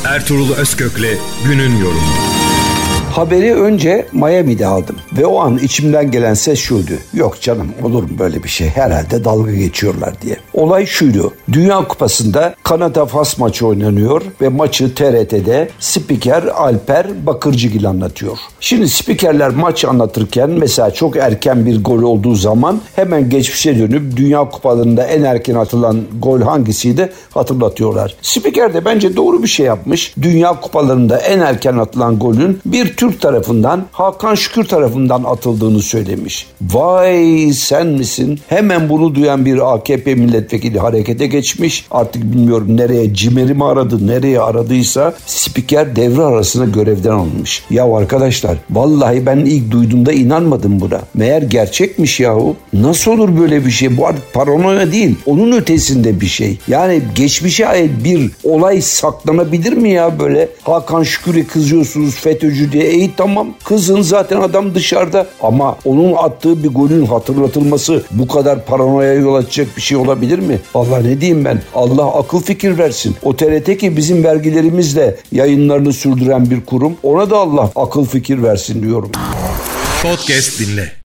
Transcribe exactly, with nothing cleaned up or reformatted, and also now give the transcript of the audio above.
Ertuğrul Özkök'le günün yorumu. Haberi önce Miami'de aldım ve o an içimden gelen ses şuydu: yok canım, olur mu böyle bir şey, herhalde dalga geçiyorlar diye. Olay şuydu: Dünya Kupası'nda Kanada-Fas maçı oynanıyor ve maçı T R T'de spiker Alper Bakırcıgil anlatıyor. Şimdi spikerler maç anlatırken mesela çok erken bir gol olduğu zaman hemen geçmişe dönüp Dünya Kupalarında en erken atılan gol hangisiydi hatırlatıyorlar. Spiker de bence doğru bir şey yapmış. Dünya Kupalarında en erken atılan golün bir Türk tarafından, Hakan Şükür tarafından atıldığını söylemiş. Vay sen misin? Hemen bunu duyan bir A K P milletvekili harekete geçmiş. Artık bilmiyorum nereye, CİMER'i mi aradı, nereye aradıysa spiker devre arasına görevden alınmış. Ya arkadaşlar, vallahi ben ilk duyduğumda inanmadım buna. Meğer gerçekmiş yahu. Nasıl olur böyle bir şey? Bu artık paranoya değil, onun ötesinde bir şey. Yani geçmişe ait bir olay saklanabilir mi ya böyle? Hakan Şükür'e kızıyorsunuz FETÖ'cü diye. İyi tamam, kızın zaten, adam dışarıda, ama onun attığı bir golün hatırlatılması bu kadar paranoya yol açacak bir şey olabilir mi? Vallahi ne diyeyim ben, Allah akıl fikir versin. O T R T ki bizim vergilerimizle yayınlarını sürdüren bir kurum, ona da Allah akıl fikir versin diyorum. Podcast dinle.